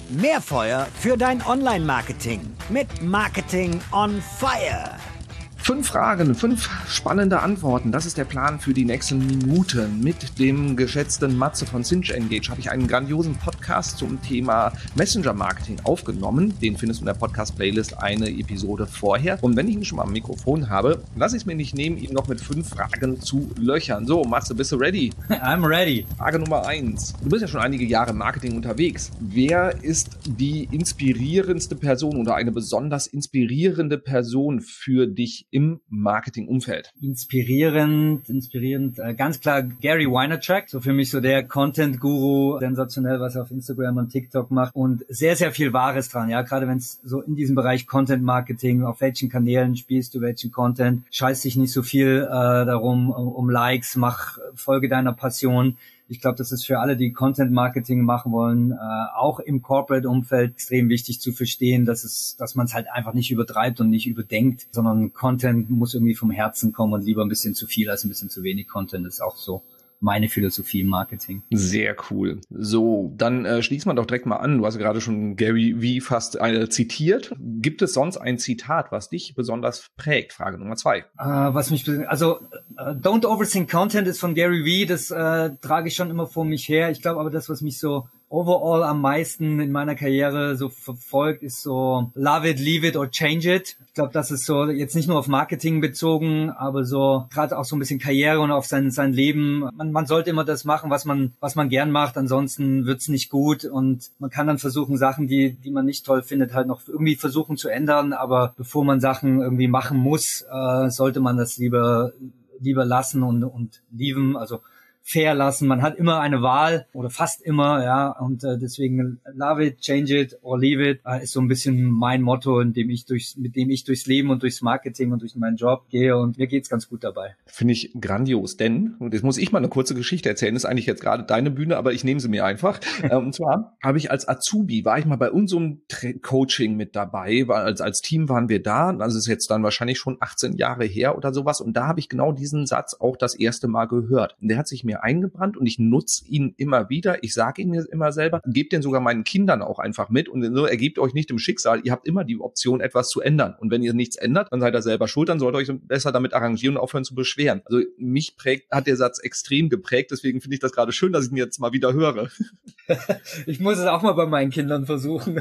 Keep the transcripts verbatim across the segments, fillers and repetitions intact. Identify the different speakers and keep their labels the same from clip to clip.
Speaker 1: Mehr Feuer für dein Online-Marketing mit Marketing on Fire.
Speaker 2: Fünf Fragen, fünf spannende Antworten. Das ist der Plan für die nächsten Minuten. Mit dem geschätzten Matze von Cinch Engage habe ich einen grandiosen Podcast zum Thema Messenger-Marketing aufgenommen. Den findest du in der Podcast-Playlist eine Episode vorher. Und wenn ich ihn schon mal am Mikrofon habe, lasse ich es mir nicht nehmen, ihn noch mit fünf Fragen zu löchern. So, Matze, bist du ready?
Speaker 3: I'm ready.
Speaker 2: Frage Nummer eins. Du bist ja schon einige Jahre im Marketing unterwegs. Wer ist die inspirierendste Person oder eine besonders inspirierende Person für dich im Marketingumfeld?
Speaker 3: Inspirierend, inspirierend, äh, ganz klar Gary Vaynerchuk, so für mich so der Content-Guru, sensationell, was er auf Instagram und TikTok macht und sehr, sehr viel Wahres dran, ja, gerade wenn es so in diesem Bereich Content-Marketing, auf welchen Kanälen spielst du welchen Content, scheiß dich nicht so viel äh, darum, um, um Likes, mach, folge deiner Passion. Ich glaube, das ist für alle, die Content-Marketing machen wollen, äh, auch im Corporate-Umfeld extrem wichtig zu verstehen, dass es, dass man es halt einfach nicht übertreibt und nicht überdenkt, sondern Content muss irgendwie vom Herzen kommen und lieber ein bisschen zu viel als ein bisschen zu wenig Content. Das ist auch so meine Philosophie im Marketing.
Speaker 2: Sehr cool. So, dann äh, schließt man doch direkt mal an. Du hast ja gerade schon Gary Vee fast äh, zitiert. Gibt es sonst ein Zitat, was dich besonders prägt? Frage Nummer zwei.
Speaker 3: Uh, was mich, also uh, Don't Overthink Content ist von Gary Vee. Das äh, trage ich schon immer vor mich her. Ich glaube aber, das, was mich so overall am meisten in meiner Karriere so verfolgt, ist so Love it, leave it or change it. Ich glaube, das ist so jetzt nicht nur auf Marketing bezogen, aber so gerade auch so ein bisschen Karriere und auf sein sein Leben. Man, man sollte immer das machen, was man was man gern macht, ansonsten wird's nicht gut und man kann dann versuchen, Sachen, die die man nicht toll findet, halt noch irgendwie versuchen zu ändern, aber bevor man Sachen irgendwie machen muss, äh, sollte man das lieber lieber lassen und und lieben, also fair lassen. Man hat immer eine Wahl oder fast immer, ja, und äh, deswegen love it, change it or leave it äh, ist so ein bisschen mein Motto, in dem ich durchs, mit dem ich durchs Leben und durchs Marketing und durch meinen Job gehe und mir geht's ganz gut dabei.
Speaker 2: Finde ich grandios, denn, und jetzt muss ich mal eine kurze Geschichte erzählen, das ist eigentlich jetzt gerade deine Bühne, aber ich nehme sie mir einfach. äh, und zwar habe ich als Azubi, war ich mal bei unserem Tra- Coaching mit dabei, war, als, als Team waren wir da, das ist jetzt dann wahrscheinlich schon achtzehn Jahre her oder sowas und da habe ich genau diesen Satz auch das erste Mal gehört. Und der hat sich mir eingebrannt und ich nutze ihn immer wieder. Ich sage ihn mir immer selber, gebe den sogar meinen Kindern auch einfach mit und so ergebt euch nicht im Schicksal. Ihr habt immer die Option, etwas zu ändern. Und wenn ihr nichts ändert, dann seid ihr selber schuld, dann solltet ihr euch besser damit arrangieren und aufhören zu beschweren. Also mich prägt, hat der Satz extrem geprägt, deswegen finde ich das gerade schön, dass ich ihn jetzt mal wieder höre.
Speaker 3: Ich muss es auch mal bei meinen Kindern versuchen.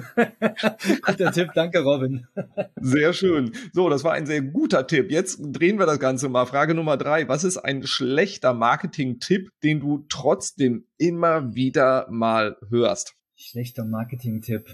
Speaker 3: Guter Tipp, danke Robin.
Speaker 2: Sehr schön. So, das war ein sehr guter Tipp. Jetzt drehen wir das Ganze mal. Frage Nummer drei. Was ist ein schlechter Marketing-Tipp, den du trotzdem immer wieder mal hörst?
Speaker 3: Schlechter Marketing-Tipp.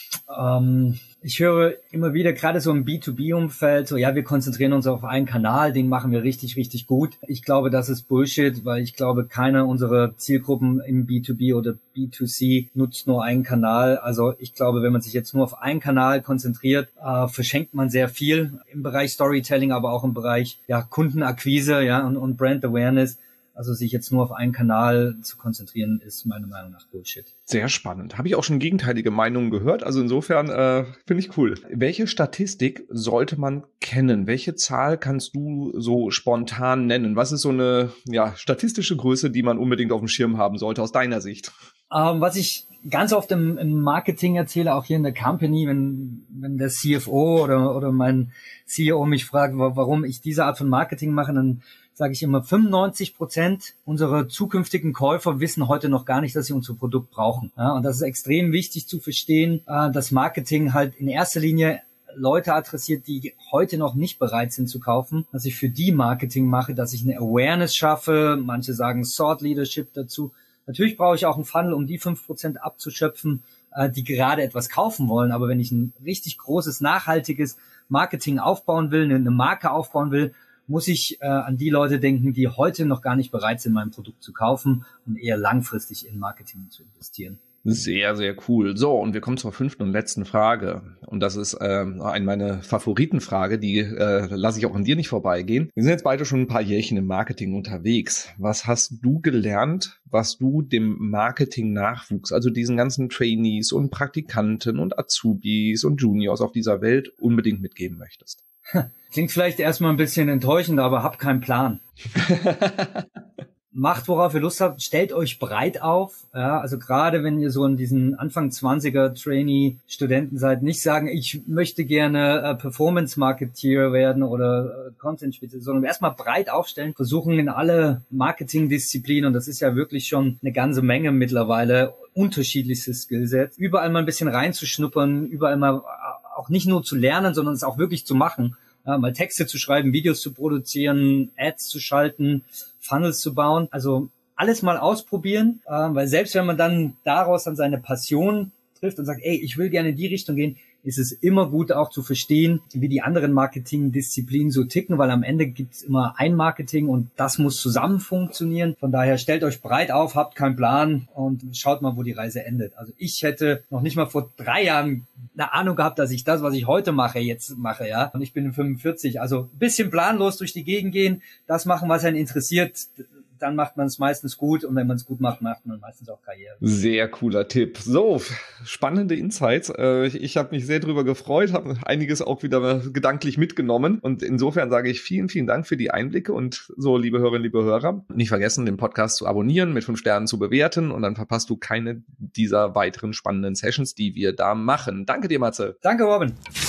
Speaker 3: Ähm, ich höre immer wieder, gerade so im B zwei B-Umfeld, so, ja, wir konzentrieren uns auf einen Kanal, den machen wir richtig, richtig gut. Ich glaube, das ist Bullshit, weil ich glaube, keine unserer Zielgruppen im B zwei B oder B zwei C nutzt nur einen Kanal. Also ich glaube, wenn man sich jetzt nur auf einen Kanal konzentriert, äh, verschenkt man sehr viel im Bereich Storytelling, aber auch im Bereich, ja, Kundenakquise, ja, und, und Brand Awareness. Also sich jetzt nur auf einen Kanal zu konzentrieren, ist meiner Meinung nach Bullshit.
Speaker 2: Sehr spannend. Habe ich auch schon gegenteilige Meinungen gehört. Also insofern äh, finde ich cool. Welche Statistik sollte man kennen? Welche Zahl kannst du so spontan nennen? Was ist so eine ja, statistische Größe, die man unbedingt auf dem Schirm haben sollte aus deiner Sicht?
Speaker 3: Ähm, was ich ganz oft im, im Marketing erzähle, auch hier in der Company, wenn, wenn der C F O oder, oder mein C E O mich fragt, warum ich diese Art von Marketing mache, dann sage ich immer, fünfundneunzig Prozent unserer zukünftigen Käufer wissen heute noch gar nicht, dass sie unser Produkt brauchen. Ja, und das ist extrem wichtig zu verstehen, äh, dass Marketing halt in erster Linie Leute adressiert, die heute noch nicht bereit sind zu kaufen, dass ich für die Marketing mache, dass ich eine Awareness schaffe. Manche sagen Thought Leadership dazu. Natürlich brauche ich auch einen Funnel, um die fünf Prozent abzuschöpfen, äh, die gerade etwas kaufen wollen. Aber wenn ich ein richtig großes, nachhaltiges Marketing aufbauen will, eine Marke aufbauen will, muss ich äh, an die Leute denken, die heute noch gar nicht bereit sind, mein Produkt zu kaufen und eher langfristig in Marketing zu investieren.
Speaker 2: Sehr, sehr cool. So, und wir kommen zur fünften und letzten Frage. Und das ist äh, eine meiner Favoritenfrage, die äh, lasse ich auch an dir nicht vorbeigehen. Wir sind jetzt beide schon ein paar Jährchen im Marketing unterwegs. Was hast du gelernt, was du dem Marketing-Nachwuchs, also diesen ganzen Trainees und Praktikanten und Azubis und Juniors auf dieser Welt unbedingt mitgeben möchtest?
Speaker 3: Klingt vielleicht erstmal ein bisschen enttäuschend, aber hab keinen Plan. macht, worauf ihr Lust habt, stellt euch breit auf. Ja, also gerade wenn ihr so in diesen Anfang zwanziger Trainee-Studenten seid, nicht sagen, ich möchte gerne äh, Performance-Marketeer werden oder äh, Content-Spezialist, sondern erstmal breit aufstellen, versuchen in alle Marketing-Disziplinen, und das ist ja wirklich schon eine ganze Menge mittlerweile, unterschiedlichste Skillsets, überall mal ein bisschen reinzuschnuppern, überall mal auch nicht nur zu lernen, sondern es auch wirklich zu machen. Ja, mal Texte zu schreiben, Videos zu produzieren, Ads zu schalten, Funnels zu bauen. Also alles mal ausprobieren, äh, weil selbst wenn man dann daraus dann seine Passion trifft und sagt, ey, ich will gerne in die Richtung gehen, ist es immer gut auch zu verstehen, wie die anderen Marketingdisziplinen so ticken, weil am Ende gibt es immer ein Marketing und das muss zusammen funktionieren. Von daher stellt euch breit auf, habt keinen Plan und schaut mal, wo die Reise endet. Also ich hätte noch nicht mal vor drei Jahren eine Ahnung gehabt, dass ich das, was ich heute mache, jetzt mache, ja. Und ich bin fünfundvierzig, also ein bisschen planlos durch die Gegend gehen, das machen, was einen interessiert, dann macht man es meistens gut und wenn man es gut macht, macht man meistens auch Karriere.
Speaker 2: Sehr cooler Tipp. So, spannende Insights. Ich, ich habe mich sehr drüber gefreut, habe einiges auch wieder gedanklich mitgenommen und insofern sage ich vielen, vielen Dank für die Einblicke und so, liebe Hörerinnen, liebe Hörer, nicht vergessen, den Podcast zu abonnieren, mit fünf Sternen zu bewerten und dann verpasst du keine dieser weiteren spannenden Sessions, die wir da machen. Danke dir, Matze.
Speaker 3: Danke, Robin.